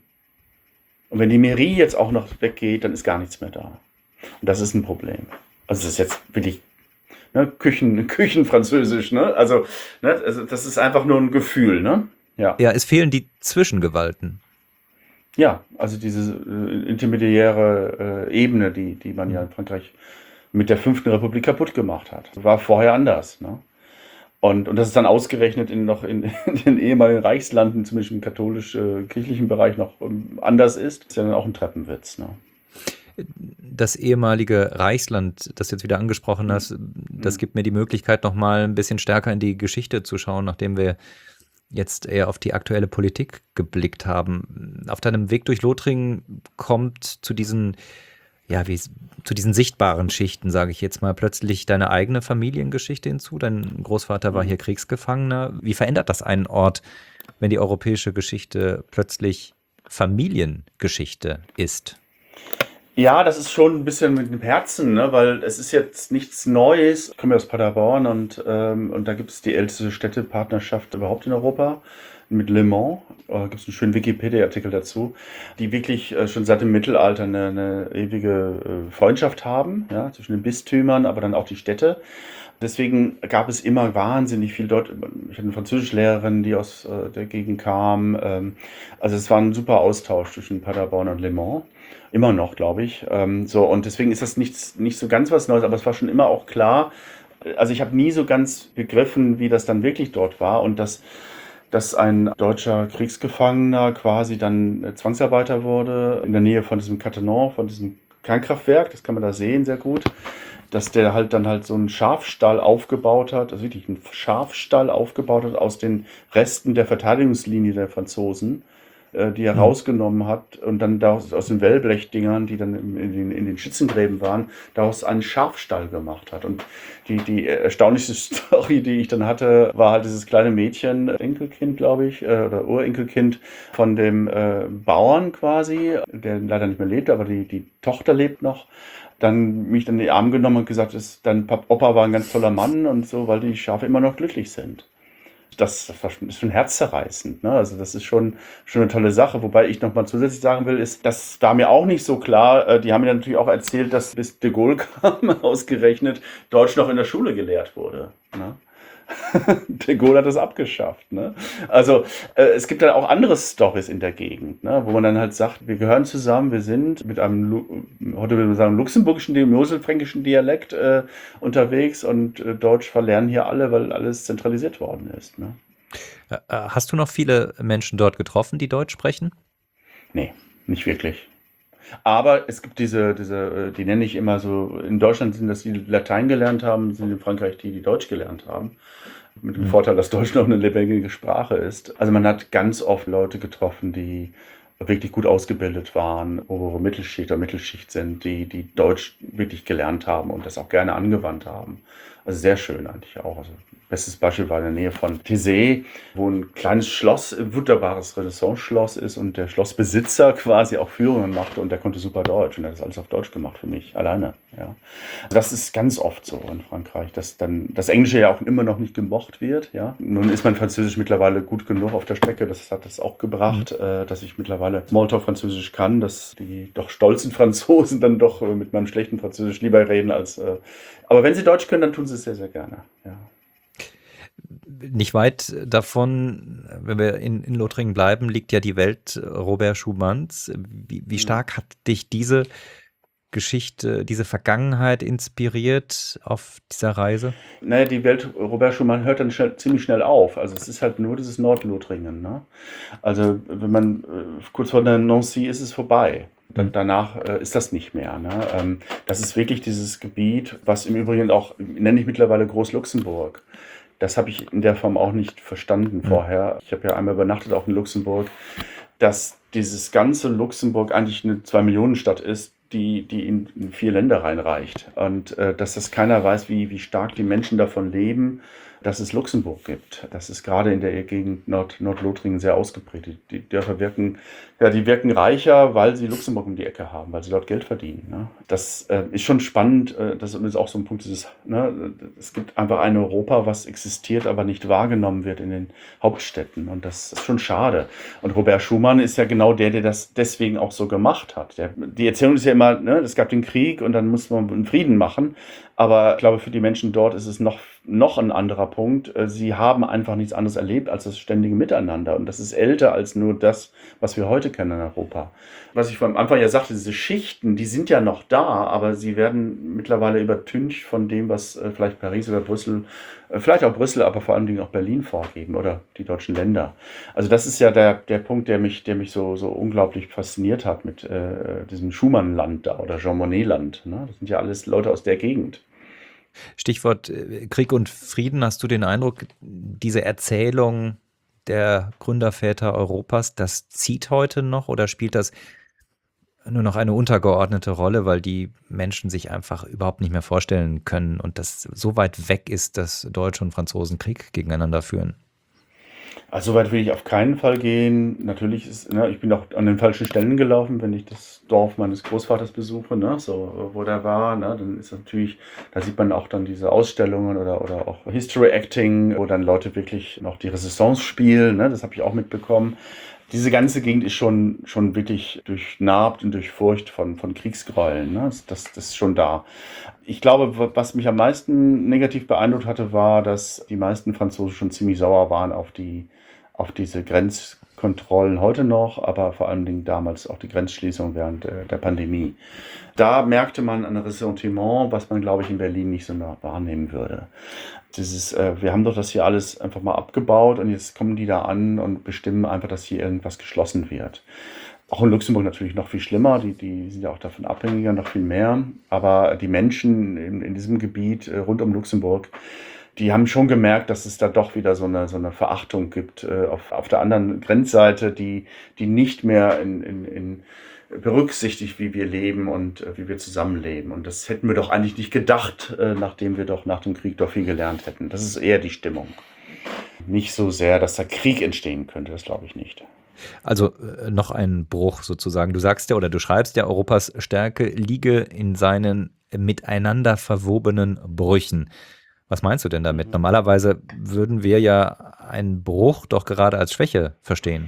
Und wenn die Mairie jetzt auch noch weggeht, dann ist gar nichts mehr da. Und das ist ein Problem. Also das ist jetzt wirklich ne, Küchen, Küchenfranzösisch. Ne? Also, ne, also das ist einfach nur ein Gefühl. Ne? Ja. Ja, es fehlen die Zwischengewalten. Ja, also diese äh, intermediäre äh, Ebene, die, die man ja in Frankreich mit der fünften Republik kaputt gemacht hat. War vorher anders. Ne? Und, und das ist dann ausgerechnet in, noch in, in den ehemaligen Reichslanden, zumindest im katholisch-kirchlichen Bereich, noch um, anders ist. Das ist ja dann auch ein Treppenwitz. Ne? Das ehemalige Reichsland, das du jetzt wieder angesprochen hast, das gibt mir die Möglichkeit, noch mal ein bisschen stärker in die Geschichte zu schauen, nachdem wir jetzt eher auf die aktuelle Politik geblickt haben. Auf deinem Weg durch Lothringen kommt zu diesen, ja, wie zu diesen sichtbaren Schichten, sage ich jetzt mal, plötzlich deine eigene Familiengeschichte hinzu. Dein Großvater war hier Kriegsgefangener. Wie verändert das einen Ort, wenn die europäische Geschichte plötzlich Familiengeschichte ist? Ja, das ist schon ein bisschen mit dem Herzen, ne? Weil es ist jetzt nichts Neues. Ich komme ja aus Paderborn und, ähm, und da gibt es die älteste Städtepartnerschaft überhaupt in Europa mit Le Mans. Da gibt es einen schönen Wikipedia-Artikel dazu, die wirklich äh, schon seit dem Mittelalter eine, eine ewige äh, Freundschaft haben, ja, zwischen den Bistümern, aber dann auch die Städte. Deswegen gab es immer wahnsinnig viel dort. Ich hatte eine Französischlehrerin, die aus äh, der Gegend kam. Ähm, also es war ein super Austausch zwischen Paderborn und Le Mans. Immer noch, glaube ich. Ähm, so, und deswegen ist das nichts, nicht so ganz was Neues, aber es war schon immer auch klar. Also ich habe nie so ganz begriffen, wie das dann wirklich dort war und dass, dass ein deutscher Kriegsgefangener quasi dann Zwangsarbeiter wurde in der Nähe von diesem Cattenom, von diesem Kernkraftwerk. Das kann man da sehen, sehr gut. Dass der halt dann halt so einen Schafstall aufgebaut hat, also wirklich einen Schafstall aufgebaut hat aus den Resten der Verteidigungslinie der Franzosen, äh, die er mhm. rausgenommen hat und dann daraus, aus den Wellblechdingern, die dann in, in, den, in den Schützengräben waren, daraus einen Schafstall gemacht hat. Und die, die erstaunlichste Story, die ich dann hatte, war halt dieses kleine Mädchen, Enkelkind, glaube ich, äh, oder Urenkelkind von dem äh, Bauern quasi, der leider nicht mehr lebt, aber die, die Tochter lebt noch. Dann mich dann in die Arme genommen und gesagt, ist, dein Opa war ein ganz toller Mann und so, weil die Schafe immer noch glücklich sind. Das, das ist schon herzzerreißend. Ne? Also das ist schon, schon eine tolle Sache. Wobei ich nochmal zusätzlich sagen will, ist, das war mir auch nicht so klar. Die haben mir natürlich auch erzählt, dass bis de Gaulle kam, ausgerechnet, Deutsch noch in der Schule gelehrt wurde. Ne? De Gaulle hat das abgeschafft. Ne? Also äh, es gibt dann auch andere Storys in der Gegend, ne? Wo man dann halt sagt, wir gehören zusammen, wir sind mit einem, Lu heute würde man sagen, luxemburgischen, dem moselfränkischen Dialekt äh, unterwegs und äh, Deutsch verlernen hier alle, weil alles zentralisiert worden ist. Ne? Äh, Hast du noch viele Menschen dort getroffen, die Deutsch sprechen? Nee, nicht wirklich. Aber es gibt diese, diese, die nenne ich immer so, in Deutschland sind das die, die Latein gelernt haben, sind in Frankreich die, die Deutsch gelernt haben. Mit dem Vorteil, dass Deutsch noch eine lebendige Sprache ist. Also man hat ganz oft Leute getroffen, die wirklich gut ausgebildet waren, obere Mittelschicht oder Mittelschicht sind, die, die Deutsch wirklich gelernt haben und das auch gerne angewandt haben. Also sehr schön eigentlich auch. Also bestes Beispiel war in der Nähe von Thésée, wo ein kleines Schloss, ein wunderbares Renaissance-Schloss ist und der Schlossbesitzer quasi auch Führungen machte und der konnte super Deutsch und er hat das alles auf Deutsch gemacht für mich, alleine. Ja. Also das ist ganz oft so in Frankreich, dass dann das Englische ja auch immer noch nicht gemocht wird. Ja. Nun ist mein Französisch mittlerweile gut genug auf der Strecke, das hat das auch gebracht, mhm. äh, dass ich mittlerweile Smalltalk-Französisch kann, dass die doch stolzen Franzosen dann doch äh, mit meinem schlechten Französisch lieber reden als... Äh, aber wenn sie Deutsch können, dann tun sie es sehr, sehr gerne. Ja. Nicht weit davon, wenn wir in, in Lothringen bleiben, liegt ja die Welt Robert Schumanns. Wie, wie stark hat dich diese Geschichte, diese Vergangenheit inspiriert auf dieser Reise? Naja, die Welt Robert Schumann hört dann schnell, ziemlich schnell auf. Also es ist halt nur dieses Nordlothringen. Ne? Also wenn man äh, kurz vor der Nancy ist es vorbei. Dann, danach äh, ist das nicht mehr. Ne? Ähm, das ist wirklich dieses Gebiet, was im Übrigen auch, nenne ich mittlerweile Groß-Luxemburg. Das habe ich in der Form auch nicht verstanden vorher. Ich habe ja einmal übernachtet auch in Luxemburg, dass dieses ganze Luxemburg eigentlich eine Zwei-Millionen-Stadt ist, die, die in, in vier Länder reinreicht. Und äh, dass das keiner weiß, wie, wie stark die Menschen davon leben, dass es Luxemburg gibt. Das ist gerade in der Gegend Nord, Nordlothringen sehr ausgeprägt. Die, die Dörfer wirken, ja, die wirken reicher, weil sie Luxemburg um die Ecke haben, weil sie dort Geld verdienen. Ne? Das äh, ist schon spannend. Äh, das ist auch so ein Punkt, dieses, ne? Es gibt einfach ein Europa, was existiert, aber nicht wahrgenommen wird in den Hauptstädten. Und das ist schon schade. Und Robert Schumann ist ja genau der, der das deswegen auch so gemacht hat. Der, die Erzählung ist ja immer, ne? Es gab den Krieg und dann musste man einen Frieden machen. Aber ich glaube, für die Menschen dort ist es noch, noch ein anderer Punkt. Sie haben einfach nichts anderes erlebt als das ständige Miteinander. Und das ist älter als nur das, was wir heute kennen in Europa. Was ich am Anfang ja sagte, diese Schichten, die sind ja noch da, aber sie werden mittlerweile übertüncht von dem, was vielleicht Paris oder Brüssel, vielleicht auch Brüssel, aber vor allem auch Berlin vorgeben oder die deutschen Länder. Also das ist ja der, der Punkt, der mich, der mich so, so unglaublich fasziniert hat mit äh, diesem Schumann-Land da oder Jean Monnet-Land. Ne? Das sind ja alles Leute aus der Gegend. Stichwort Krieg und Frieden. Hast du den Eindruck, diese Erzählung der Gründerväter Europas, das zieht heute noch oder spielt das nur noch eine untergeordnete Rolle, weil die Menschen sich einfach überhaupt nicht mehr vorstellen können und das so weit weg ist, dass Deutsche und Franzosen Krieg gegeneinander führen? Also so weit will ich auf keinen Fall gehen. Natürlich ist, ne, ich bin auch an den falschen Stellen gelaufen, wenn ich das Dorf meines Großvaters besuche, ne, so wo der war, ne, dann ist natürlich, da sieht man auch dann diese Ausstellungen oder, oder auch History Acting, wo dann Leute wirklich noch die Renaissance spielen, ne, das habe ich auch mitbekommen. Diese ganze Gegend ist schon, schon wirklich durchnarbt und durchfurcht von, von Kriegsgräueln. Ne? Das, das, das ist schon da. Ich glaube, was mich am meisten negativ beeindruckt hatte, war, dass die meisten Franzosen schon ziemlich sauer waren auf, die, auf diese Grenzkontrollen heute noch, aber vor allen Dingen damals auch die Grenzschließung während äh, der Pandemie. Da merkte man ein Ressentiment, was man, glaube ich, in Berlin nicht so wahrnehmen würde. Dieses, äh, wir haben doch das hier alles einfach mal abgebaut und jetzt kommen die da an und bestimmen einfach, dass hier irgendwas geschlossen wird. Auch in Luxemburg natürlich noch viel schlimmer, die, die sind ja auch davon abhängiger, noch viel mehr. Aber die Menschen in, in diesem Gebiet äh, rund um Luxemburg, die haben schon gemerkt, dass es da doch wieder so eine, so eine Verachtung gibt äh, auf, auf der anderen Grenzseite, die, die nicht mehr in, in, in berücksichtigt, wie wir leben und äh, wie wir zusammenleben. Und das hätten wir doch eigentlich nicht gedacht, äh, nachdem wir doch nach dem Krieg doch viel gelernt hätten. Das ist eher die Stimmung. Nicht so sehr, dass da Krieg entstehen könnte, das glaube ich nicht. Also äh, noch ein Bruch sozusagen. Du sagst ja oder du schreibst ja, Europas Stärke liege in seinen miteinander verwobenen Brüchen. Was meinst du denn damit? Normalerweise würden wir ja einen Bruch doch gerade als Schwäche verstehen. Ich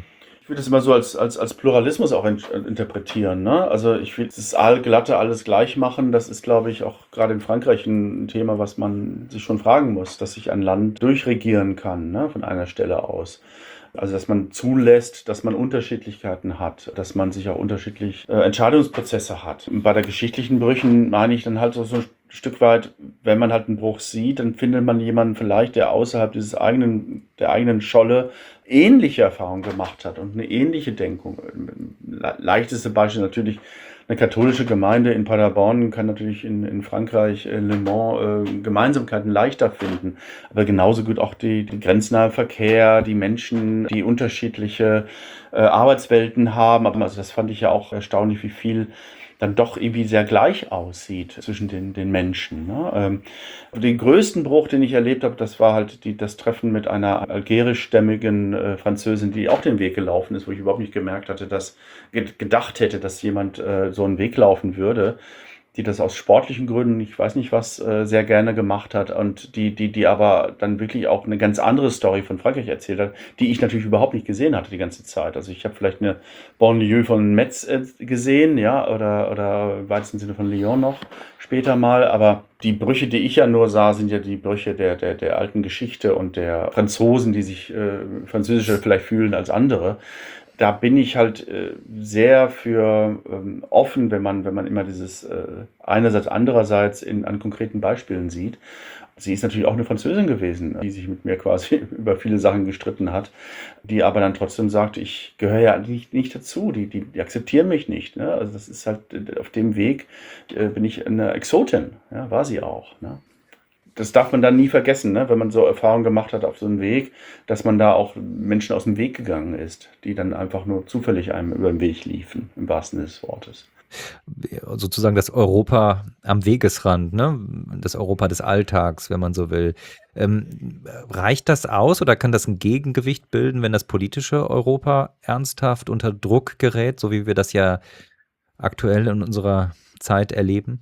würde das immer so als, als, als Pluralismus auch in, interpretieren. Ne? Also ich will das Allglatte alles gleich machen, das ist, glaube ich, auch gerade in Frankreich ein Thema, was man sich schon fragen muss, dass sich ein Land durchregieren kann, ne? Von einer Stelle aus. Also dass man zulässt, dass man Unterschiedlichkeiten hat, dass man sich auch unterschiedlich äh, Entscheidungsprozesse hat. Und bei der geschichtlichen Brüchen meine ich dann halt so, so ein Stück weit, wenn man halt einen Bruch sieht, dann findet man jemanden vielleicht, der außerhalb dieses eigenen, der eigenen Scholle ähnliche Erfahrungen gemacht hat und eine ähnliche Denkung. Le- Leichteste Beispiel natürlich eine katholische Gemeinde in Paderborn kann natürlich in, in Frankreich, in Le Mans, äh, Gemeinsamkeiten leichter finden. Aber genauso gut auch die, die grenznahe Verkehr, die Menschen, die unterschiedliche äh, Arbeitswelten haben. Aber also das fand ich ja auch erstaunlich, wie viel dann doch irgendwie sehr gleich aussieht zwischen den, den Menschen. Ne? Ähm, den größten Bruch, den ich erlebt habe, das war halt die, das Treffen mit einer algerischstämmigen äh, Französin, die auch den Weg gelaufen ist, wo ich überhaupt nicht gemerkt hatte, dass gedacht hätte, dass jemand äh, so einen Weg laufen würde, die das aus sportlichen Gründen, ich weiß nicht was, äh, sehr gerne gemacht hat und die, die, die aber dann wirklich auch eine ganz andere Story von Frankreich erzählt hat, die ich natürlich überhaupt nicht gesehen hatte die ganze Zeit. Also ich habe vielleicht eine Banlieue von Metz äh, gesehen, ja, oder, oder im weitesten Sinne von Lyon noch später mal, aber die Brüche, die ich ja nur sah, sind ja die Brüche der, der, der alten Geschichte und der Franzosen, die sich äh, französischer vielleicht fühlen als andere. Da bin ich halt äh, sehr für ähm, offen, wenn man, wenn man immer dieses äh, einerseits, andererseits in, an konkreten Beispielen sieht. Sie ist natürlich auch eine Französin gewesen, die sich mit mir quasi über viele Sachen gestritten hat, die aber dann trotzdem sagt, ich gehöre ja nicht, nicht dazu, die, die, die akzeptieren mich nicht. Ne? Also das ist halt, auf dem Weg äh, bin ich eine Exotin, ja, war sie auch. Ne? Das darf man dann nie vergessen, ne? Wenn man so Erfahrungen gemacht hat auf so einem Weg, dass man da auch Menschen aus dem Weg gegangen ist, die dann einfach nur zufällig einem über den Weg liefen, im wahrsten Sinne des Wortes. Sozusagen das Europa am Wegesrand, ne? Das Europa des Alltags, wenn man so will. Ähm, reicht das aus oder kann das ein Gegengewicht bilden, wenn das politische Europa ernsthaft unter Druck gerät, so wie wir das ja aktuell in unserer Zeit erleben?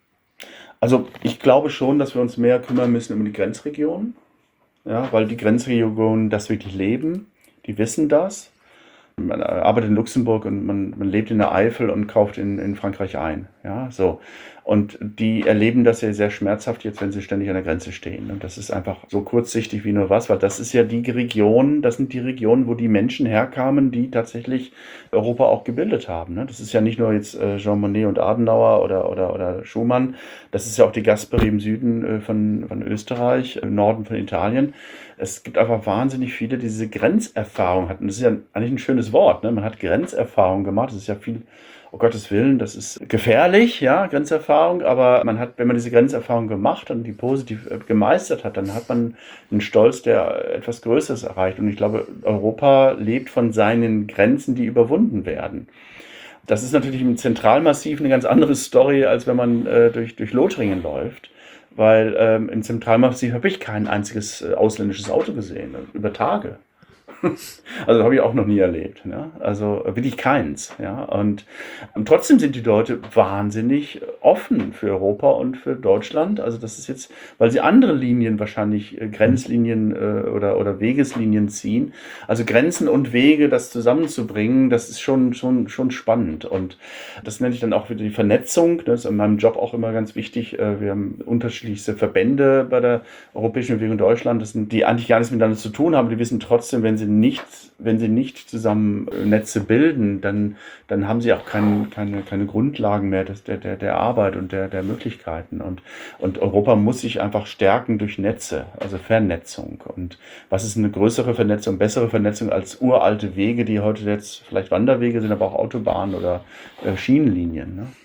Also ich glaube schon, dass wir uns mehr kümmern müssen um die Grenzregionen, ja, weil die Grenzregionen das wirklich leben, die wissen das. Man arbeitet in Luxemburg und man, man lebt in der Eifel und kauft in, in Frankreich ein. Ja, so. Und die erleben das ja sehr schmerzhaft jetzt, wenn sie ständig an der Grenze stehen. Und das ist einfach so kurzsichtig wie nur was, weil das ist ja die Region, das sind die Regionen, wo die Menschen herkamen, die tatsächlich Europa auch gebildet haben. Ne? Das ist ja nicht nur jetzt äh, Jean Monnet und Adenauer oder, oder, oder Schumann, das ist ja auch die Gasperi im Süden äh, von, von Österreich, im Norden von Italien. Es gibt einfach wahnsinnig viele, die diese Grenzerfahrung hatten. Das ist ja eigentlich ein schönes Wort. Ne? Man hat Grenzerfahrung gemacht. Das ist ja viel, oh Gottes Willen, das ist gefährlich, ja, Grenzerfahrung. Aber man hat, wenn man diese Grenzerfahrung gemacht und die positiv gemeistert hat, dann hat man einen Stolz, der etwas Größeres erreicht. Und ich glaube, Europa lebt von seinen Grenzen, die überwunden werden. Das ist natürlich im Zentralmassiv eine ganz andere Story, als wenn man äh, durch, durch Lothringen läuft. Weil ähm, im Zentralmassiv habe ich kein einziges äh, ausländisches Auto gesehen, über Tage. Also habe ich auch noch nie erlebt. Ne? Also wirklich keins. Ja? Und, und trotzdem sind die Leute wahnsinnig offen für Europa und für Deutschland. Also das ist jetzt, weil sie andere Linien wahrscheinlich, äh, Grenzlinien äh, oder, oder Wegeslinien ziehen. Also Grenzen und Wege, das zusammenzubringen, das ist schon, schon, schon spannend. Und das nenne ich dann auch wieder die Vernetzung. Das ist in meinem Job auch immer ganz wichtig. Äh, wir haben unterschiedlichste Verbände bei der Europäischen Bewegung Deutschland, das sind, die eigentlich gar nichts miteinander zu tun haben. Die wissen trotzdem, wenn sie nicht, wenn sie nicht zusammen Netze bilden, dann, dann haben sie auch kein, keine, keine Grundlagen mehr des, der, der, der Arbeit und der, der Möglichkeiten. Und, und Europa muss sich einfach stärken durch Netze, also Vernetzung. Und was ist eine größere Vernetzung, bessere Vernetzung als uralte Wege, die heute jetzt vielleicht Wanderwege sind, aber auch Autobahnen oder äh, Schienenlinien, ne?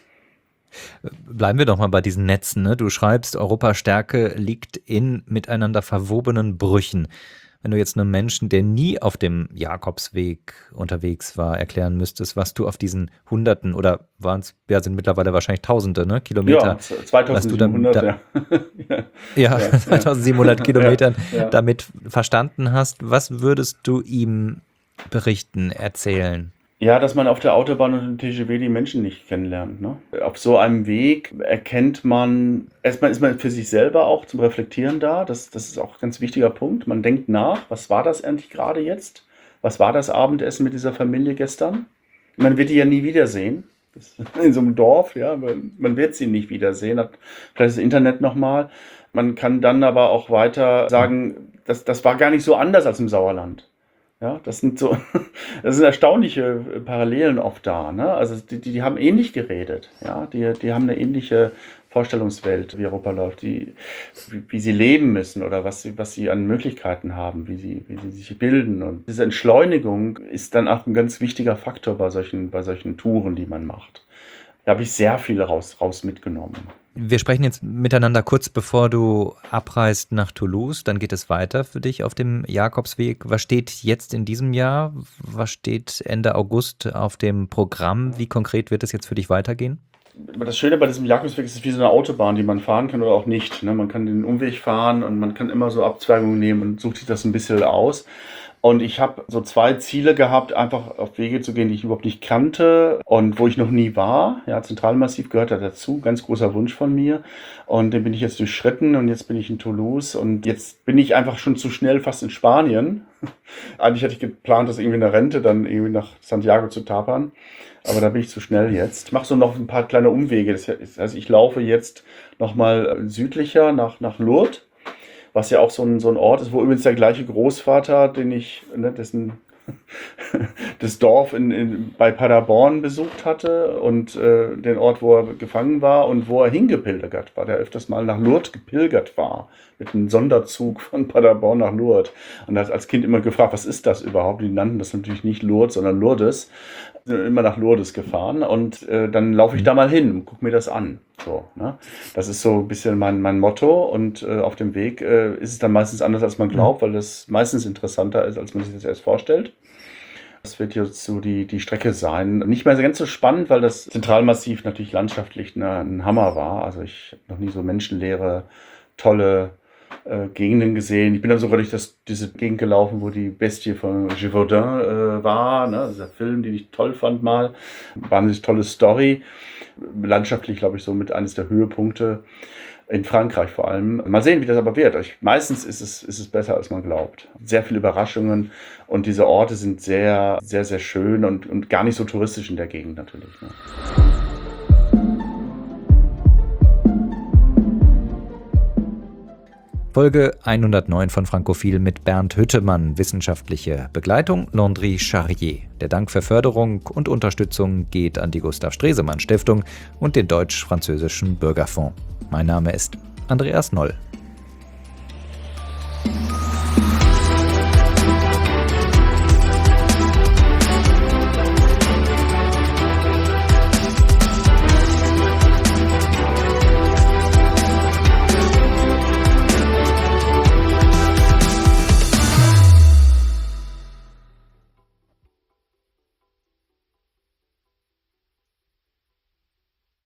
Bleiben wir doch mal bei diesen Netzen. Ne? Du schreibst, Europas Stärke liegt in miteinander verwobenen Brüchen. Wenn du jetzt einem Menschen, der nie auf dem Jakobsweg unterwegs war, erklären müsstest, was du auf diesen Hunderten oder waren es, ja, sind mittlerweile wahrscheinlich Tausende, ne, Kilometer, ja, zweitausendsiebenhundert, was du da, ja. Ja, ja, zweitausendsiebenhundert Kilometern ja, ja. damit verstanden hast, was würdest du ihm berichten, erzählen? Ja, dass man auf der Autobahn und im T G V die Menschen nicht kennenlernt. Ne? Auf so einem Weg erkennt man, erstmal ist man für sich selber auch zum Reflektieren da. Das, das ist auch ein ganz wichtiger Punkt. Man denkt nach, was war das eigentlich gerade jetzt? Was war das Abendessen mit dieser Familie gestern? Man wird die ja nie wiedersehen. In so einem Dorf, ja, man wird sie nicht wiedersehen. Hat vielleicht das Internet nochmal. Man kann dann aber auch weiter sagen, das, das war gar nicht so anders als im Sauerland. Ja, das sind so, das sind erstaunliche Parallelen oft da, ne? Also die, die, die haben ähnlich geredet, ja, die, die haben eine ähnliche Vorstellungswelt, wie Europa läuft, die, wie, wie sie leben müssen oder was sie, was sie an Möglichkeiten haben, wie sie, wie sie sich bilden. Und diese Entschleunigung ist dann auch ein ganz wichtiger Faktor bei solchen, bei solchen Touren, die man macht. Da habe ich sehr viel raus, raus mitgenommen. Wir sprechen jetzt miteinander kurz bevor du abreist nach Toulouse. Dann geht es weiter für dich auf dem Jakobsweg. Was steht jetzt in diesem Jahr? Was steht Ende August auf dem Programm? Wie konkret wird es jetzt für dich weitergehen? Das Schöne bei diesem Jakobsweg ist, es ist wie so eine Autobahn, die man fahren kann oder auch nicht. Man kann den Umweg fahren und man kann immer so Abzweigungen nehmen und sucht sich das ein bisschen aus. Und ich habe so zwei Ziele gehabt, einfach auf Wege zu gehen, die ich überhaupt nicht kannte und wo ich noch nie war. Ja, Zentralmassiv gehört da dazu, ganz großer Wunsch von mir. Und den bin ich jetzt durchschritten und jetzt bin ich in Toulouse und jetzt bin ich einfach schon zu schnell fast in Spanien. Eigentlich hatte ich geplant, das irgendwie in der Rente dann irgendwie nach Santiago zu tapern. Aber da bin ich zu schnell jetzt. Ich mache so noch ein paar kleine Umwege. Das heißt, ich laufe jetzt nochmal südlicher nach, nach Lourdes, was ja auch so ein, so ein Ort ist, wo übrigens der gleiche Großvater, den ich, ne, dessen das Dorf in, in, bei Paderborn besucht hatte und äh, den Ort, wo er gefangen war und wo er hingepilgert war, der öfters mal nach Lourdes gepilgert war, mit einem Sonderzug von Paderborn nach Lourdes. Und er hat als Kind immer gefragt, was ist das überhaupt? Die nannten das natürlich nicht Lourdes, sondern Lourdes. Sind immer nach Lourdes gefahren und äh, dann laufe ich da mal hin und gucke mir das an. So, ne? Das ist so ein bisschen mein, mein Motto und äh, auf dem Weg äh, ist es dann meistens anders, als man glaubt, weil das meistens interessanter ist, als man sich das erst vorstellt. Das wird jetzt so die, die Strecke sein. Nicht mehr ganz so spannend, weil das Zentralmassiv natürlich landschaftlich eine, ein Hammer war. Also ich habe noch nie so menschenleere, tolle äh, Gegenden gesehen. Ich bin dann sogar durch das, diese Gegend gelaufen, wo die Bestie von Gévaudan äh, war. Ne? Dieser Film, den ich toll fand mal. Wahnsinnig tolle Story. Landschaftlich, glaube ich, so mit eines der Höhepunkte. In Frankreich vor allem. Mal sehen, wie das aber wird. Ich, meistens ist es, ist es besser, als man glaubt. Sehr viele Überraschungen und diese Orte sind sehr, sehr, sehr schön und, und gar nicht so touristisch in der Gegend natürlich. Ne? Folge hundertneun von Frankophil mit Bernd Hüttemann, wissenschaftliche Begleitung Landry Charrier. Der Dank für Förderung und Unterstützung geht an die Gustav Stresemann Stiftung und den Deutsch-Französischen Bürgerfonds. Mein Name ist Andreas Noll.